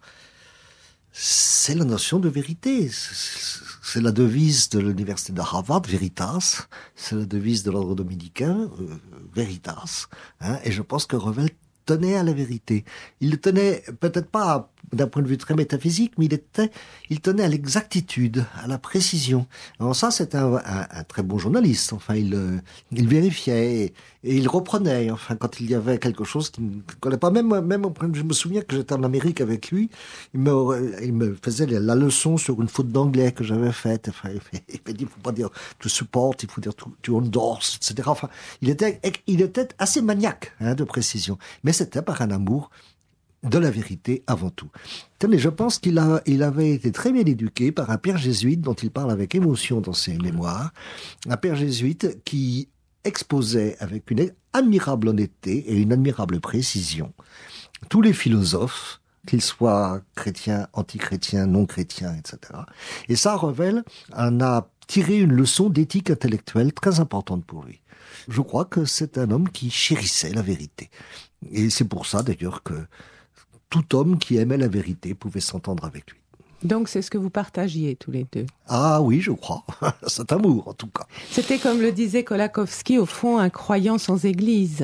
S3: c'est la notion de vérité. C'est- C'est la devise de l'université de Harvard, Veritas. C'est la devise de l'ordre dominicain, euh, Veritas. Hein, et je pense que Revel tenait à la vérité. Il le tenait peut-être pas d'un point de vue très métaphysique, mais il était, il tenait à l'exactitude, à la précision. Alors ça, c'était un, un, un très bon journaliste. Enfin, il, euh, il vérifiait et, et il reprenait. Enfin, quand il y avait quelque chose qui ne collait pas, même, même au point de vue, je me souviens que j'étais en Amérique avec lui, il me, il me faisait la leçon sur une faute d'anglais que j'avais faite. Enfin, il m'a dit, il faut pas dire to support, il faut dire to, to endorse, et cetera. Enfin, il était, il était assez maniaque, hein, de précision. Mais c'était par un amour de la vérité avant tout. Tenez, je pense qu'il a, il avait été très bien éduqué par un père jésuite dont il parle avec émotion dans ses mémoires. Un père jésuite qui exposait avec une admirable honnêteté et une admirable précision tous les philosophes qu'ils soient chrétiens, anti-chrétiens, non-chrétiens, et cetera. Et ça, Revel en a tiré une leçon d'éthique intellectuelle très importante pour lui. Je crois que c'est un homme qui chérissait la vérité. Et c'est pour ça, d'ailleurs, que tout homme qui aimait la vérité pouvait s'entendre avec lui.
S2: Donc c'est ce que vous partagiez tous les deux.
S3: Ah oui, je crois. Cet amour, en tout cas.
S2: C'était, comme le disait Kolakowski, au fond, un croyant sans église.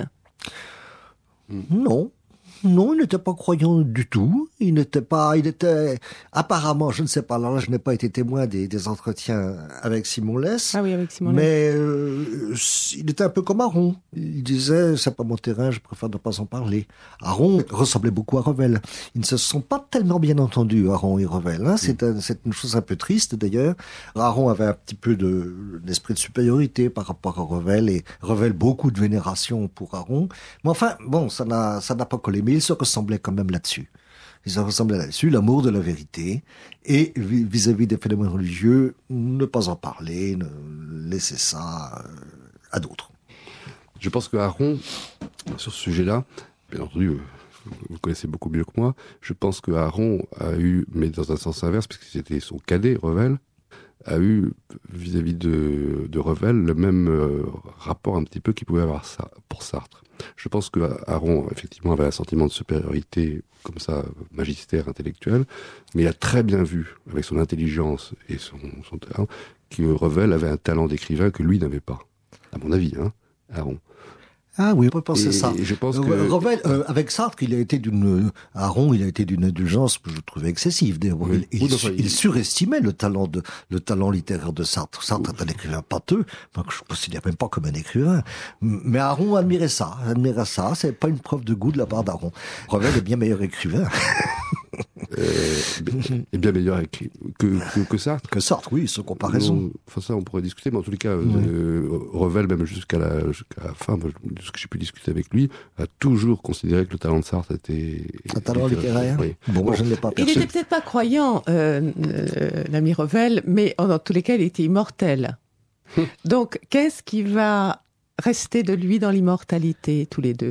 S3: Non. Non, il n'était pas croyant du tout. Il n'était pas, il était, apparemment, je ne sais pas, là, je n'ai pas été témoin des, des entretiens avec Simon Less.
S2: Ah oui, avec Simon Less.
S3: Mais, euh, il était un peu comme Aron. Il disait, c'est pas mon terrain, je préfère ne pas en parler. Aron ressemblait beaucoup à Revel. Ils ne se sont pas tellement bien entendus, Aron et Revel, hein. C'est un, c'est une chose un peu triste, d'ailleurs. Aron avait un petit peu de, d'esprit de supériorité par rapport à Revel, et Revel beaucoup de vénération pour Aron. Mais enfin, bon, ça n'a, ça n'a pas collé. Mais ils se ressemblaient quand même là-dessus. Ils se ressemblaient là-dessus, l'amour de la vérité, et vis-à-vis des phénomènes religieux, ne pas en parler, ne laisser ça à d'autres.
S4: Je pense que Aron, sur ce sujet-là, bien entendu, vous connaissez beaucoup mieux que moi, je pense que Aron a eu, mais dans un sens inverse, puisque c'était son cadet, Revel, a eu, vis-à-vis de, de Revel, le même euh, rapport un petit peu qu'il pouvait avoir ça, pour Sartre. Je pense que Aron, effectivement, avait un sentiment de supériorité, comme ça, magistère, intellectuel, mais il a très bien vu, avec son intelligence et son, son talent, que Revel avait un talent d'écrivain que lui n'avait pas. À mon avis, hein, Aron.
S3: Ah oui, on peut penser
S4: et,
S3: ça.
S4: Et je pense
S3: euh,
S4: que...
S3: Revel, euh, avec Sartre, il a été d'une, Aron, il a été d'une indulgence que je trouvais excessive. Oui. Il, il, il, il surestimait le talent de, le talent littéraire de Sartre. Sartre est un écrivain pâteux, donc je ne considère même pas comme un écrivain. Mais Aron admirait ça, admirait ça. C'est pas une preuve de goût de la part d'Aron. Revel est bien meilleur écrivain.
S4: Euh, est bien meilleur écrit que, que, que Sartre.
S3: Que Sartre, oui, sans comparaison.
S4: Non, enfin ça, on pourrait discuter, mais en tous les cas,
S3: oui.
S4: euh, Revel, même jusqu'à la, jusqu'à la fin, de ce que j'ai pu discuter avec lui, a toujours considéré que le talent de Sartre était...
S3: Un talent littéraire,
S4: oui.
S3: Bon, moi,
S4: bon,
S3: je ne l'ai pas perçu.
S2: Il n'était peut-être pas croyant, euh, euh, l'ami Revel, mais dans tous les cas, il était immortel. Donc, qu'est-ce qui va rester de lui dans l'immortalité, tous les deux ?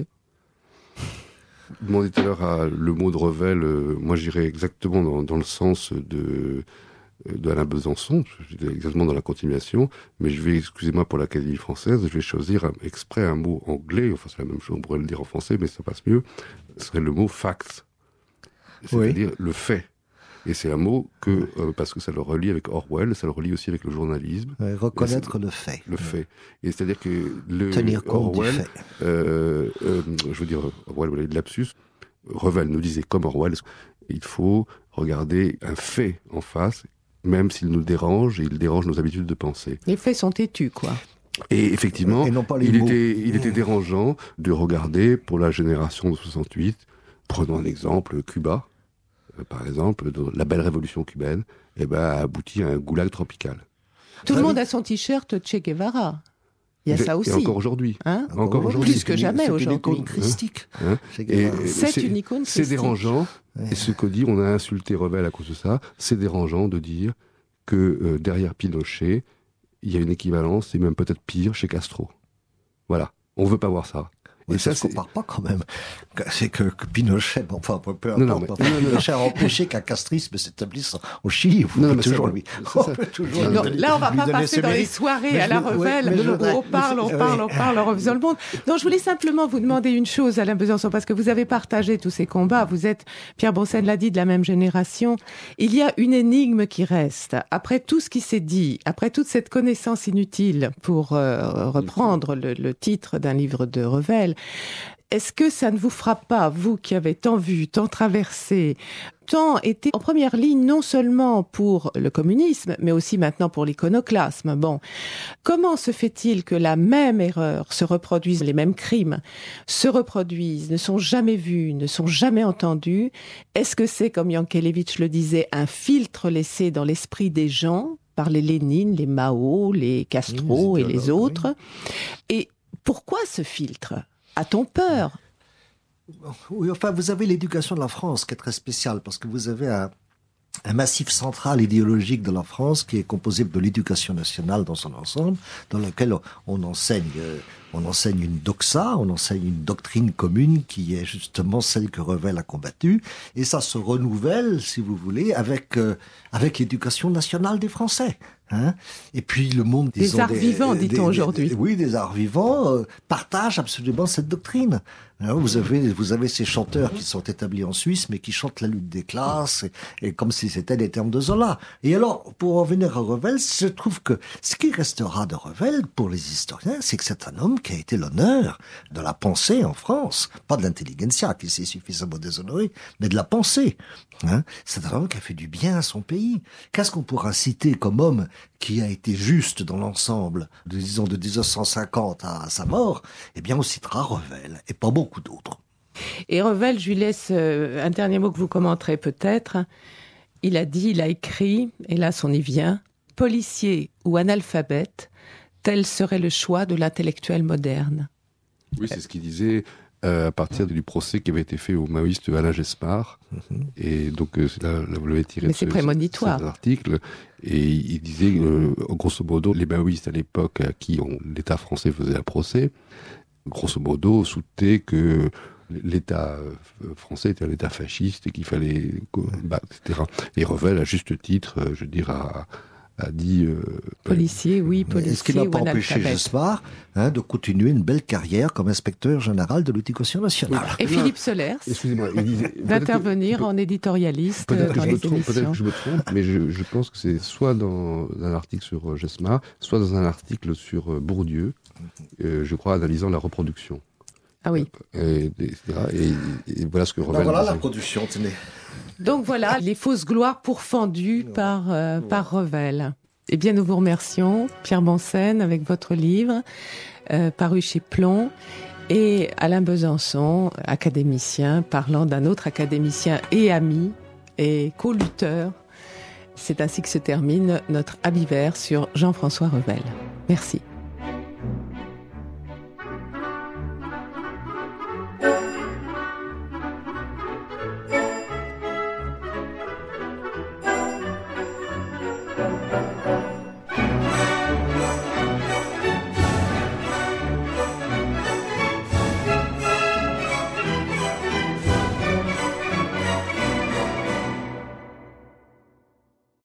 S4: Vous demandez tout à l'heure à le mot de Revel, euh, moi j'irais exactement dans, dans le sens de, de Alain Besançon, exactement dans la continuation, mais je vais, excusez-moi pour l'Académie française, je vais choisir un, exprès un mot anglais, enfin c'est la même chose, on pourrait le dire en français, mais ça passe mieux, ce serait le mot fact, c'est-à-dire oui. le fait. Et c'est un mot que, euh, parce que ça le relie avec Orwell, ça le relie aussi avec le journalisme.
S3: Ouais, reconnaître le fait.
S4: Le fait. Et c'est-à-dire que le
S3: Tenir compte
S4: Orwell,
S3: du fait.
S4: Euh, euh, je veux dire, Orwell, vous avez de lapsus. Revel nous disait, comme Orwell, il faut regarder un fait en face, même s'il nous dérange, et il dérange nos habitudes de pensée.
S2: Les faits sont têtus, quoi.
S4: Et effectivement,
S3: et non pas les
S4: il,
S3: mots.
S4: était, il était dérangeant de regarder, pour la génération de soixante-huit, prenons un exemple, Cuba, par exemple, la belle révolution cubaine, eh ben, a abouti à un goulag tropical.
S2: Tout le monde a son t-shirt Che Guevara. Il y a
S4: et,
S2: ça aussi.
S4: Et encore aujourd'hui.
S2: Hein
S4: encore, encore aujourd'hui.
S2: Plus que jamais aujourd'hui.
S3: C'est une icône christique.
S4: Hein
S2: et c'est une icône christique.
S4: C'est dérangeant. Ouais. Et ce qu'on dit, on a insulté Revel à cause de ça. C'est dérangeant de dire que euh, derrière Pinochet, il y a une équivalence, et même peut-être pire, chez Castro. Voilà. On veut pas voir ça.
S3: Et ouais, ça, ça se compare pas quand même. C'est que, que Pinochet, enfin, peu importe, non, non, mais, enfin, non, Pinochet a empêché qu'un castrisme s'établisse au Chili. Vous
S4: non,
S3: pouvez toujours
S4: ça,
S3: lui.
S4: On
S2: peut toujours non, lui là, on va pas passer dans les soirées à la Revel. Ouais, on parle, on parle, on parle, on refait le monde. Non, je voulais simplement vous demander une chose, Alain Besançon, parce que vous avez partagé tous ces combats. Vous êtes, Pierre Boursen l'a dit, de la même génération. Il y a une énigme qui reste. Après tout ce qui s'est dit, après toute cette connaissance inutile, pour euh, reprendre le, le titre d'un livre de Revel, est-ce que ça ne vous frappe pas, vous qui avez tant vu, tant traversé, tant été en première ligne, non seulement pour le communisme, mais aussi maintenant pour l'iconoclasme? Bon, comment se fait-il que la même erreur se reproduise, les mêmes crimes se reproduisent, ne sont jamais vus, ne sont jamais entendus? Est-ce que c'est, comme Yankelevitch le disait, un filtre laissé dans l'esprit des gens par les Lénine, les Mao, les Castro oui, et les autres? Oui. Et pourquoi ce filtre ? A-t-on peur?
S3: Oui, enfin, vous avez l'éducation de la France qui est très spéciale parce que vous avez un, un massif central idéologique de la France qui est composé de l'éducation nationale dans son ensemble, dans lequel on enseigne, on enseigne une doxa, on enseigne une doctrine commune qui est justement celle que Revel a combattue, et ça se renouvelle, si vous voulez, avec euh, avec l'éducation nationale des Français. Hein, et puis le monde
S2: des disons, arts des, vivants, dit-on des, aujourd'hui.
S3: Des, oui, des arts vivants euh, partagent absolument cette doctrine. Alors, vous avez vous avez ces chanteurs qui sont établis en Suisse, mais qui chantent la lutte des classes, et, et comme si c'était des termes de Zola. Et alors, pour en venir à Revel, je trouve que ce qui restera de Revel pour les historiens, c'est que c'est un homme qui a été l'honneur de la pensée en France, pas de l'intelligentsia qui s'est suffisamment déshonorée, mais de la pensée. Hein, c'est un homme qui a fait du bien à son pays. Qu'est-ce qu'on pourra citer comme homme qui a été juste dans l'ensemble, de, disons de dix-neuf cent cinquante à sa mort? Eh bien, on citera Revel, et pas beaucoup d'autres.
S2: Et Revel, je lui laisse euh, un dernier mot que vous commenterez peut-être. Il a dit, il a écrit, et là on y vient, « Policier ou analphabète, tel serait le choix de l'intellectuel moderne. »
S4: Oui, c'est ce qu'il disait euh, à partir du procès qui avait été fait au maoïste Alain Gespard. Mm-hmm. Et donc, euh, c'est là, là, vous l'avez tiré
S2: Mais
S4: de
S2: c'est
S4: ce,
S2: prémonitoire.
S4: cet article. Et il disait, euh, grosso modo, les maoïstes à l'époque à qui on, l'État français faisait un procès, grosso modo, soutenaient que l'État français était un État fasciste et qu'il fallait battre, et cetera. Et Revel, à juste titre, je veux dire, a, a dit... Euh,
S2: policier, oui, policier.
S3: Est-ce qu'il n'a pas empêché Gespard hein, de continuer une belle carrière comme inspecteur général de l'éducation nationale?
S2: Et Philippe Solers, d'intervenir en éditorialiste
S4: peut-être
S2: dans
S4: que
S2: les
S4: je me trompe,
S2: émissions.
S4: Peut-être que je me trompe, mais je, je pense que c'est soit dans un article sur Gespard, soit dans un article sur Bourdieu, euh, je crois, analysant la reproduction.
S2: Ah oui.
S4: Et, et, et, et voilà ce que Revel
S3: ben voilà
S4: disait.
S3: La production, tenez.
S2: Donc voilà, les fausses gloires pourfendues ouais. par, euh, ouais. par Revel. Eh bien, nous vous remercions, Pierre Boncenne, avec votre livre, euh, paru chez Plomb, et Alain Besançon, académicien, parlant d'un autre académicien et ami, et co-lutteur. C'est ainsi que se termine notre Habit Vert sur Jean-François Revel. Merci.